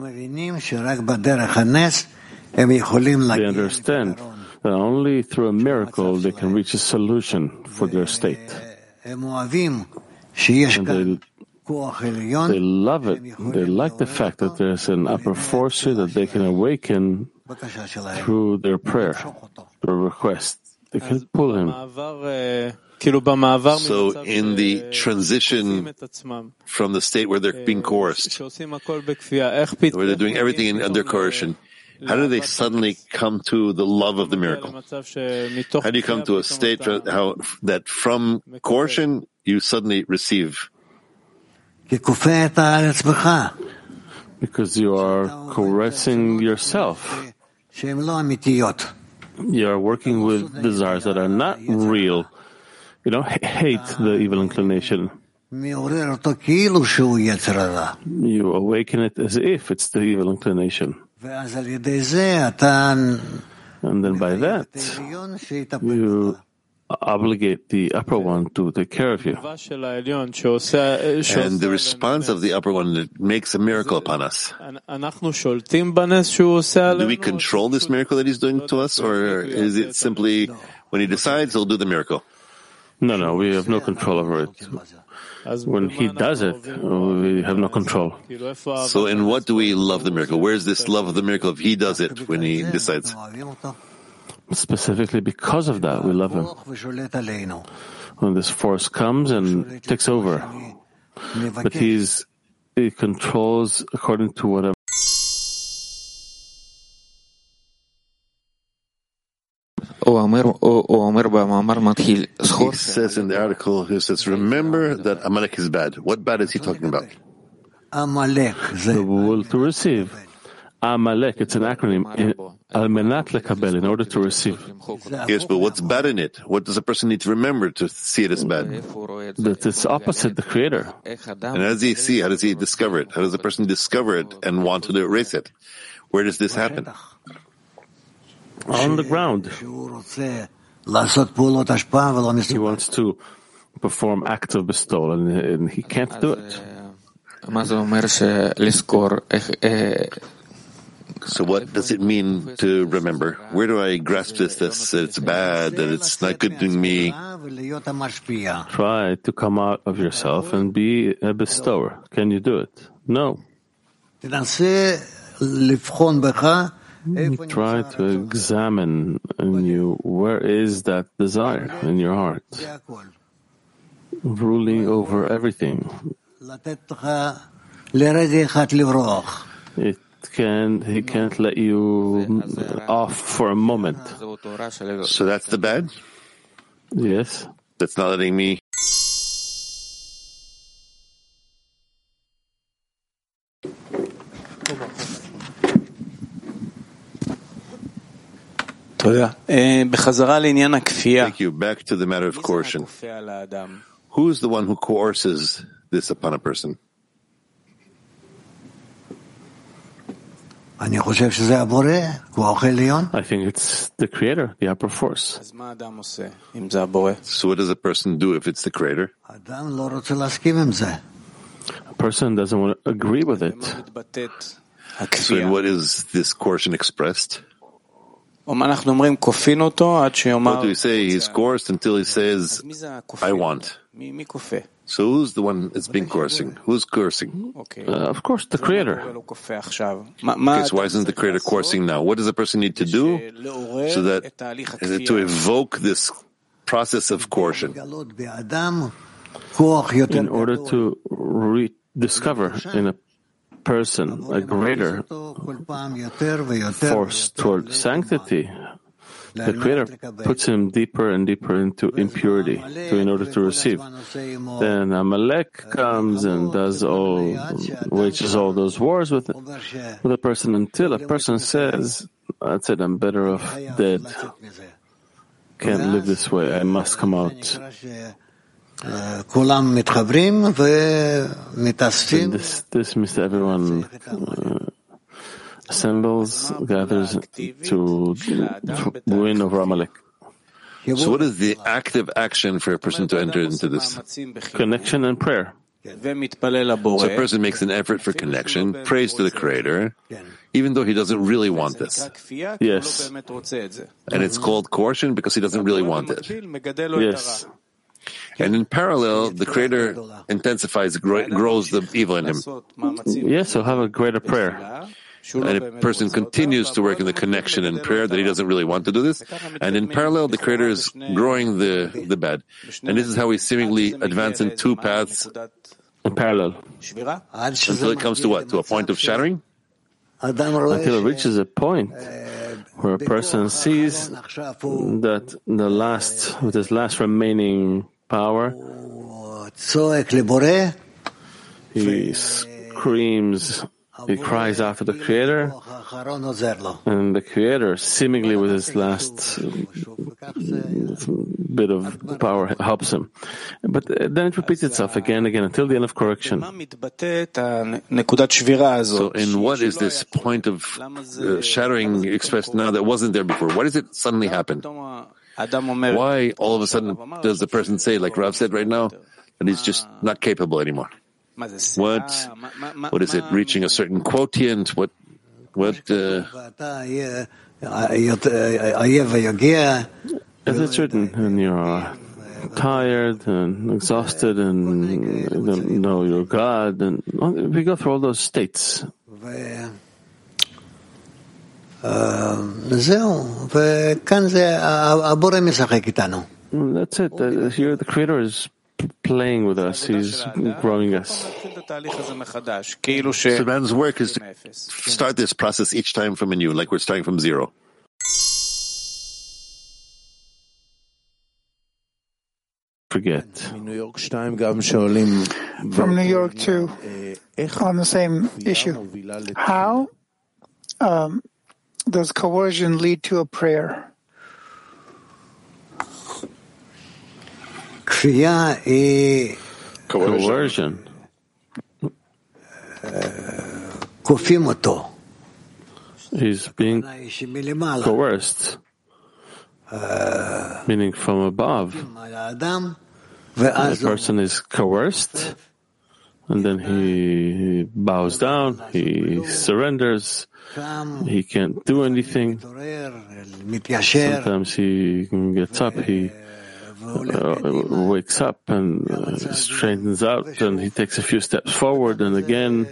They understand that only through a miracle they can reach a solution for their state. And they love it. They like the fact that there's an upper force here that they can awaken through their prayer, their request. They can pull him. So in the transition from the state where they're being coerced, where they're doing everything under coercion, how do they suddenly come to the love of the miracle? How do you come to a state that from coercion you suddenly receive? Because you are coercing yourself. You are working with desires that are not real. You don't hate the evil inclination. You awaken it as if it's the evil inclination. And then by that, you obligate the upper one to take care of you. And the response of the upper one that makes a miracle upon us. Do we control this miracle that he's doing to us, or is it simply when he decides he'll do the miracle? No, we have no control over it. When he does it, we have no control. So in what do we love the miracle? Where's this love of the miracle if he does it when he decides? Specifically because of that, we love him. When this force comes and takes over. But he controls according to whatever. He says in the article, he says, remember that Amalek is bad. What bad is he talking about? The will to receive. Amalek, it's an acronym. Al menat lekabel, in order to receive. Yes, but what's bad in it? What does a person need to remember to see it as bad? That it's opposite the Creator. And how does he see? How does he discover it? How does a person discover it and want to erase it? Where does this happen? On the ground. He wants to perform acts of bestowal, and he can't do it. So what does it mean to remember? Where do I grasp this, that it's bad, that it's not good to me? Try to come out of yourself and be a bestower. Can you do it? No. Try to examine in you, where is that desire in your heart, ruling over everything. He can't let you off for a moment. So that's the bad? Yes. That's not letting me. Thank you. Back to the matter of coercion. Who is the one who coerces this upon a person? I think it's the Creator, the upper force. So what does a person do if it's the Creator? A person doesn't want to agree with it. So in what is this coercion expressed? What do we say? He's coerced until he says, I want. So who's the one that's being coercing? Who's coercing? Of course, the Creator. Okay, so why isn't the Creator coercing now? What does a person need to do so that to evoke this process of coercion? In order to rediscover in a person a greater force toward sanctity, the Creator puts him deeper and deeper into impurity in order to receive. Then Amalek comes and wages all those wars with a person until a person says, that's it, I'm better off dead. Can't live this way, I must come out. And this means that everyone assembles, gathers to win over Amalek. So what is the active action for a person to enter into this? Connection and prayer. So a person makes an effort for connection, prays to the Creator, even though he doesn't really want this. Yes. And it's called coercion because he doesn't really want it. Yes. And in parallel, the Creator intensifies, grows the evil in him. Yes, he'll have a greater prayer. And a person continues to work in the connection and prayer that he doesn't really want to do this. And in parallel, the Creator is growing the bad. And this is how we seemingly advance in two paths in parallel. Until it comes to what? To a point of shattering? Until it reaches a point where a person sees that with his last remaining power, he screams, he cries out to the Creator, and the Creator, seemingly with his last bit of power, helps him. But then it repeats itself again and again until the end of correction. So in what is this point of shattering expressed now that wasn't there before? Why does it suddenly happen? Why all of a sudden does the person say, like Rav said right now, that he's just not capable anymore? What is it? Reaching a certain quotient? What? Is it certain? And you're tired and exhausted and you don't know your God, and we go through all those states. That's it. Here the Creator is playing with us. He's growing us. So man's work is to start this process each time from anew, like we're starting from zero. Forget. From New York too, on the same issue. How does coercion lead to a prayer? Coercion. He's being coerced, meaning from above. The person is coerced, and then he bows down, he surrenders, he can't do anything. Sometimes he gets up, he wakes up and straightens out, and he takes a few steps forward, and again.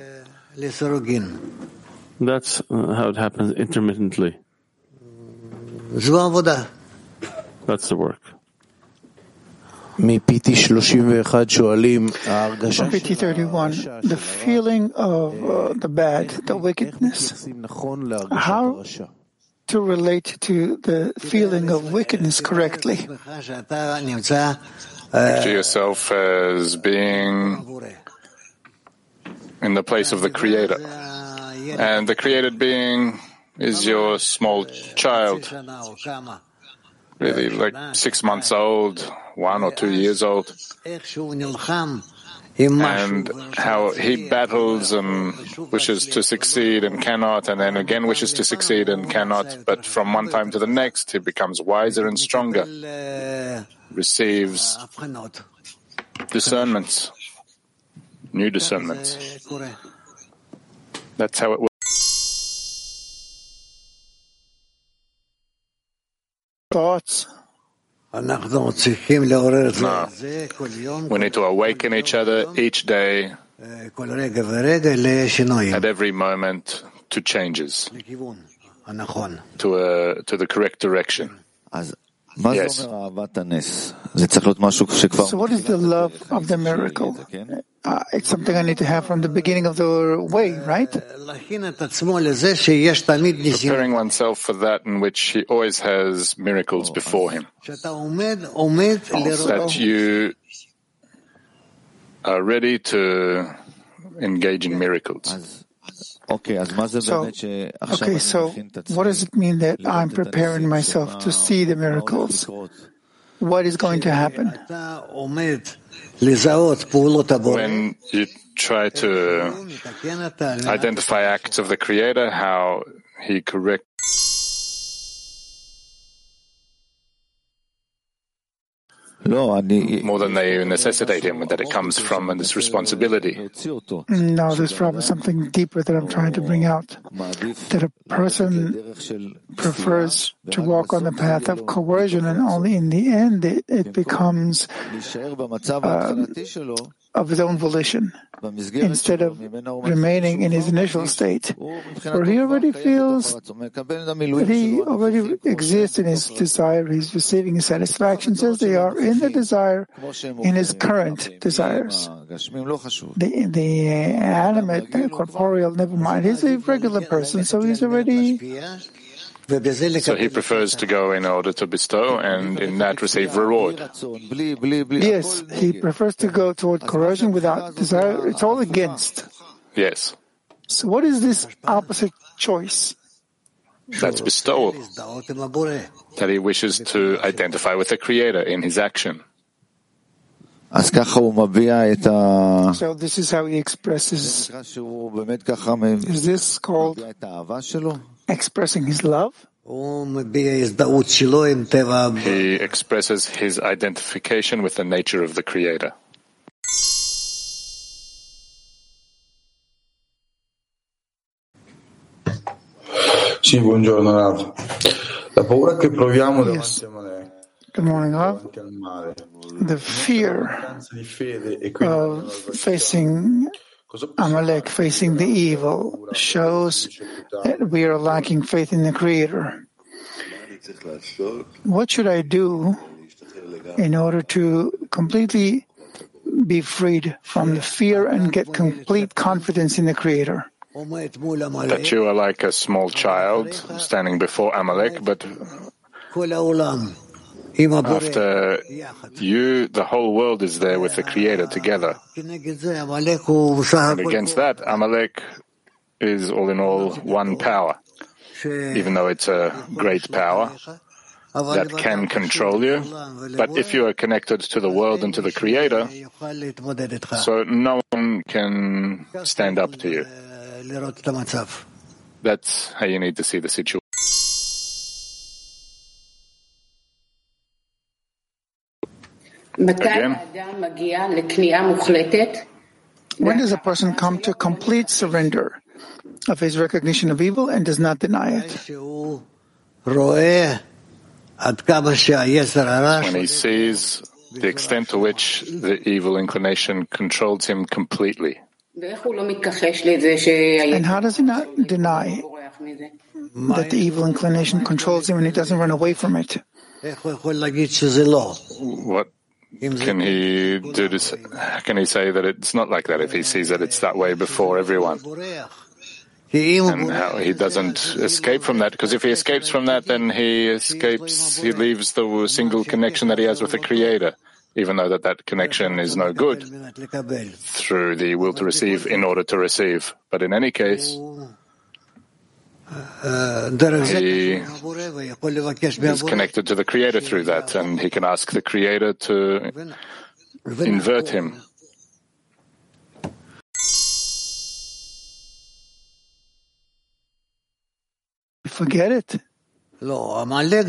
That's how it happens intermittently. That's the work. From PT 31, the feeling of the bad, the wickedness, how to relate to the feeling of wickedness correctly? Picture yourself as being in the place of the Creator. And the created being is your small child, really like 6 months old, 1 or 2 years old. And how he battles and wishes to succeed and cannot, and then again wishes to succeed and cannot. But from one time to the next, he becomes wiser and stronger, receives discernments, new discernments. That's how it works. Thoughts? No. We need to awaken each other each day, at every moment, to changes, to the correct direction. Yes. So what is the love of the miracle? It's something I need to have from the beginning of the way, right? Preparing oneself for that in which he always has miracles before him. That you are ready to engage in miracles. So what does it mean that I'm preparing myself to see the miracles? What is going to happen? When you try to identify acts of the Creator, how He corrects more than they necessitate Him, that it comes from this responsibility. No, there's probably something deeper that I'm trying to bring out. That a person prefers to walk on the path of coercion, and only in the end it becomes of his own volition, instead of remaining in his initial state, where he already feels that he already exists in his desire, he's receiving his satisfactions as they are in the desire, in his current desires. The animate, the corporeal, never mind, he's a regular person, so he's already... So he prefers to go in order to bestow and in that receive reward. Yes, he prefers to go toward coercion without desire. It's all against. Yes. So what is this opposite choice? That's bestowal. That he wishes to identify with the Creator in his action. So this is how he expresses. Is this called expressing his love? He expresses his identification with the nature of the Creator. Sì, buongiorno Rav. La paura che proviamo davanti a Amalek. Good morning, Rav. The fear of facing Amalek, facing the evil, shows that we are lacking faith in the Creator. What should I do in order to completely be freed from the fear and get complete confidence in the Creator? That you are like a small child standing before Amalek, but after you, the whole world is there with the Creator together. And against that, Amalek is all in all one power. even though it's a great power that can control you. But if you are connected to the world and to the Creator, so no one can stand up to you. That's how you need to see the situation. Again, when does a person come to complete surrender of his recognition of evil and does not deny it? when he sees the extent to which the evil inclination controls him completely. And how does he not deny that the evil inclination controls him and he doesn't run away from it? What can he do how can he say that it's not like that if he sees that it's that way before everyone? And how he doesn't escape from that, because if he escapes from that, then he leaves the single connection that he has with the Creator, even though that connection is no good, through the will to receive in order to receive. But in any case, he is connected to the Creator through that, and he can ask the Creator to invert him. Forget it. No. Amalek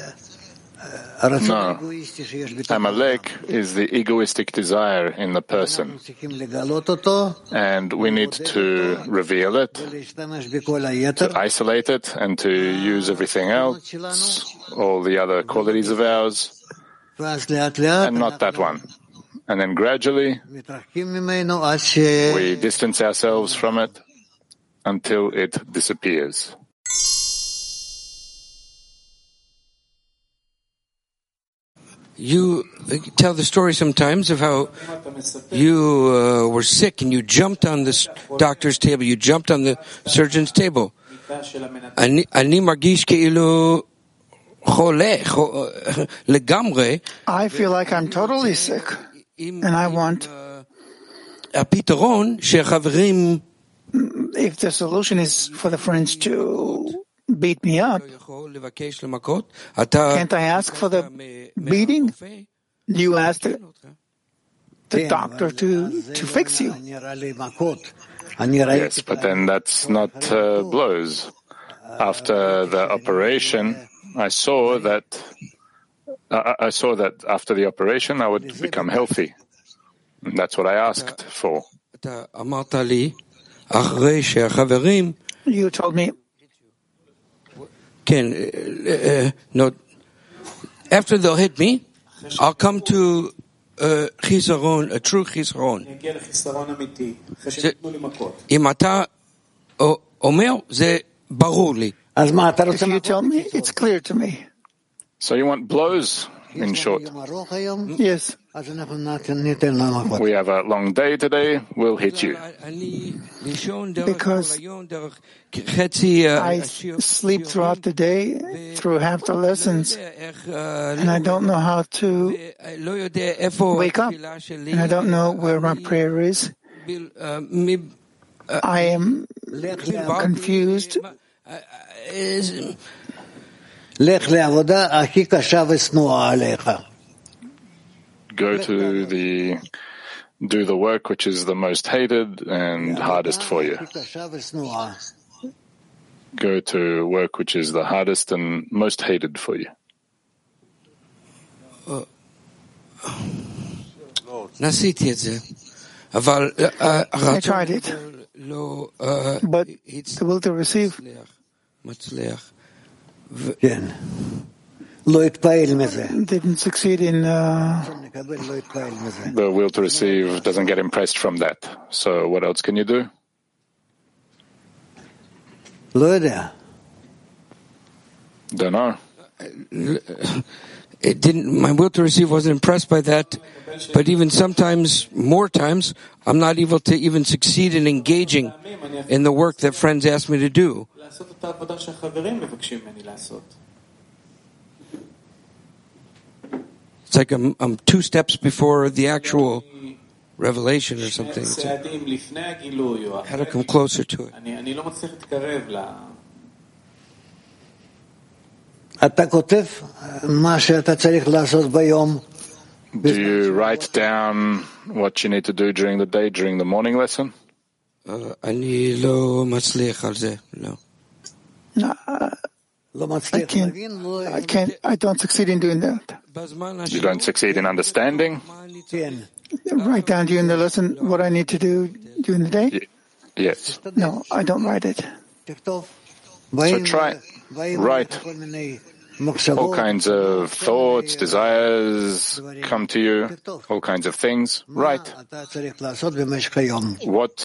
is the egoistic desire in the person. And we need to reveal it, to isolate it, and to use everything else, all the other qualities of ours, and not that one. And then gradually, we distance ourselves from it until it disappears. You tell the story sometimes of how you were sick and you jumped on the doctor's table, you jumped on the surgeon's table. I feel like I'm totally sick, and I want, if the solution is for the friends to beat me up, can't I ask for the beating? You ask the doctor to fix you. Yes, but then that's not blows. After the operation, I saw that after the operation I would become healthy. And that's what I asked for. You told me. No. After they'll hit me, I'll come to chisaron, a true chisaron. If you tell me, it's clear to me. So you want blows, in short? Yes. We have a long day today, we'll hit you. Because I sleep throughout the day, through half the lessons, and I don't know how to wake up, and I don't know where my prayer is. I am confused. Go to do the work which is the most hated and hardest for you. Go to work which is the hardest and most hated for you. I tried it, but the will to receive didn't succeed in. The will to receive doesn't get impressed from that. So what else can you do? Don't know. It didn't. My will to receive wasn't impressed by that. But even sometimes, more times, I'm not able to even succeed in engaging in the work that friends ask me to do. It's like I'm 2 steps before the actual revelation or something. How to come closer to it. Do you write down what you need to do during the day, during the morning lesson? No, I don't succeed in doing that. You don't succeed in understanding? Write down during the lesson what I need to do during the day? Yes. No, I don't write it. So write. All kinds of thoughts, desires come to you, all kinds of things. Write. What